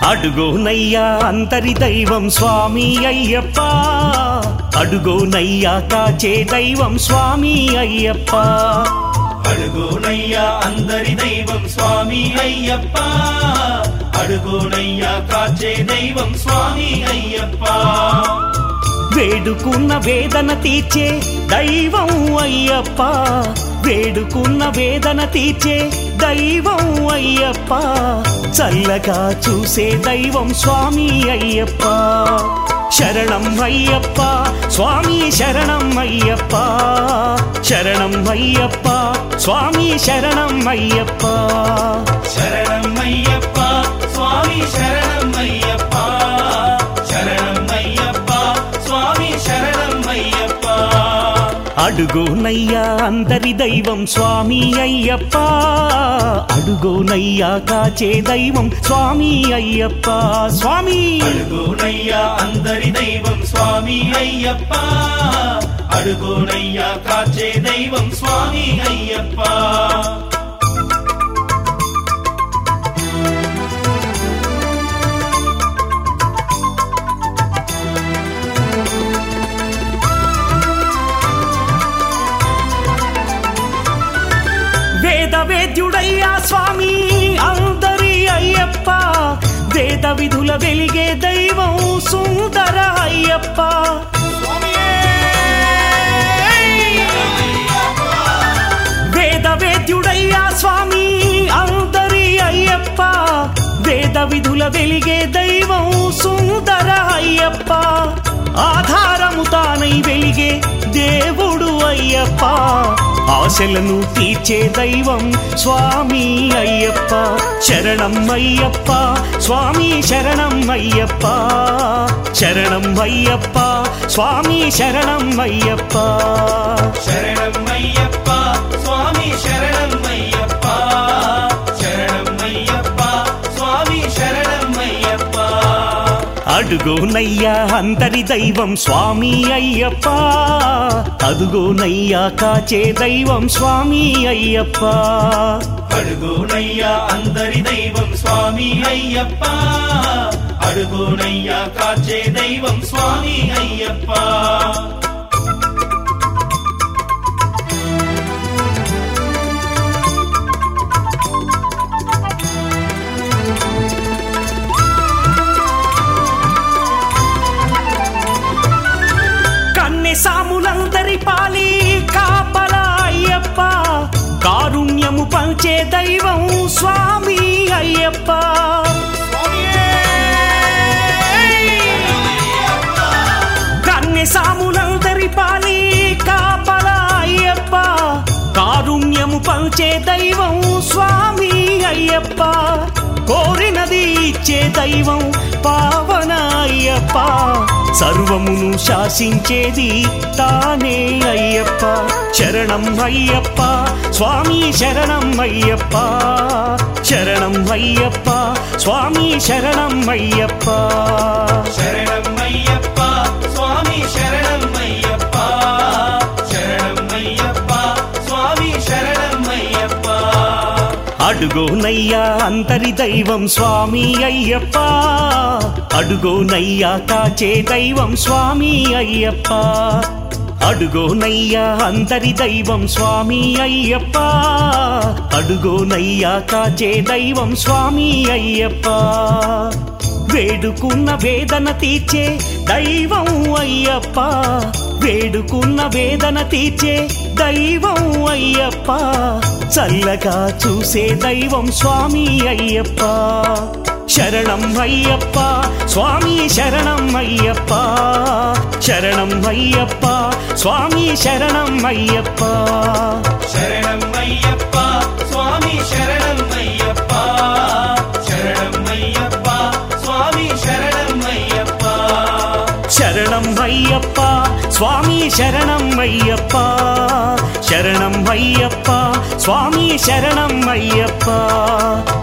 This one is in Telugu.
అడుగోనయ్యా అంతరి దైవం స్వామి అయ్యప్ప, అడుగోనయ్యా కాచే దైవం స్వామి అయ్యప్ప. అడుగోనయ్యా అందరి దైవం స్వామి అయ్యప్ప, అడుగోనయ్యా కాచే దైవం స్వామి అయ్యప్ప. వేడుకున్న వేదన తీర్చే దైవం అయ్యప్ప, వేడుకున్న వేదన తీర్చే దైవం అయ్యప్ప, చల్లగా చూసే దైవం స్వామి అయ్యప్ప. శరణం అయ్యప్ప స్వామి శరణం అయ్యప్ప, శరణం అయ్యప్ప స్వామి శరణం అయ్యప్ప. శరణం అయ్యప్ప స్వామి శరణం అయ్యప్ప, శరణం అయ్యప్ప స్వామి శరణం అయ్యప్ప. అడుగోనయ్యా అందరి దైవం స్వామి అయ్యప్ప, అడుగోనయ్యా కాచే దైవం స్వామి అయ్యప్ప. స్వామి అడుగోనయ్యా అందరి దైవం స్వామి అయ్యప్ప, అడుగోనయ్యా కాచే దైవం స్వామి అయ్యప్ప. వేద వేద్యుడయ్యా స్వామి అందరి అయ్యప్ప, వేద విధుల వెలిగే దైవం సుందర అయ్యప్ప. వేద వేద్యుడయ్యా స్వామి అందరి అయ్యప్ప, వేద విధుల వెలిగే దైవం సుందర అయ్యప్ప. ఆధారము తానై వెలిగే దేవుడు అయ్యప్ప, ఆశలను తీర్చే దైవం స్వామి అయ్యప్ప. శరణం అయ్యప్ప స్వామి శరణం అయ్యప్ప, శరణం అయ్యప్ప స్వామి శరణం అయ్యప్ప. శరణం అయ్యప్ప స్వామి శరణం అయ్యప్ప, శరణం అయ్యప్ప స్వామి శరణం అయ్యప్ప. అడుగోనయ్యా అందరి దైవం స్వామి అయ్యప్ప, అదుగోనయ్యా కాచే దైవం స్వామి అయ్యప్ప. అడుగోనయ్యా అందరి దైవం స్వామి అయ్యప్ప, అడుగోనయ్యా కాచే దైవం స్వామి అయ్యప్ప. సాములందరి పాలి కాపలా అయ్యప్ప, కారుణ్యము పంచే దైవం స్వామి అయ్యప్ప. కన్నె సాములందరి పాలి కాపలా అయ్యప్ప, కారుణ్యము పంచే దైవం స్వామి అయ్యప్ప. కోరినది ఇచ్చే దైవం పావన అయ్యప్ప, సర్వమును శాసించేది తానే అయ్యప్ప. శరణం అయ్యప్ప స్వామి శరణం అయ్యప్ప, శరణం అయ్యప్ప స్వామి శరణం అయ్యప్ప. శరణం అయ్యప్ప స్వామి శరణం అయ్యప్ప, శరణం అయ్యప్ప స్వామి శరణం అయ్యప్ప. అడుగోనయ్యా అందరి దైవం స్వామి అయ్యప్ప, అడుగోనయ్యా కాచే దైవం స్వామి అయ్యప్ప. అడుగోనయ్యా అందరి దైవం స్వామి అయ్యప్ప, అడుగోనయ్యా కాచే దైవం స్వామి అయ్యప్ప. వేడుకున్న వేదన తీర్చే దైవం అయ్యప్ప, వేడుకున్న వేదన తీర్చే దైవం అయ్యప్ప, చల్లగా చూసే దైవం స్వామి అయ్యప్ప. శరణం అయ్యప్ప స్వామి శరణం అయ్యప్ప, శరణం అయ్యప్ప స్వామి శరణం అయ్యప్ప. శరణం అయ్యప్ప స్వామి శరణం అయ్యప్ప, శరణం అయ్యప్ప స్వామి శరణం అయ్యప్ప. శరణం అయ్యప్ప స్వామి శరణం అయ్యప్ప, శరణం అయ్యప్ప స్వామి శరణం అయ్యప్ప.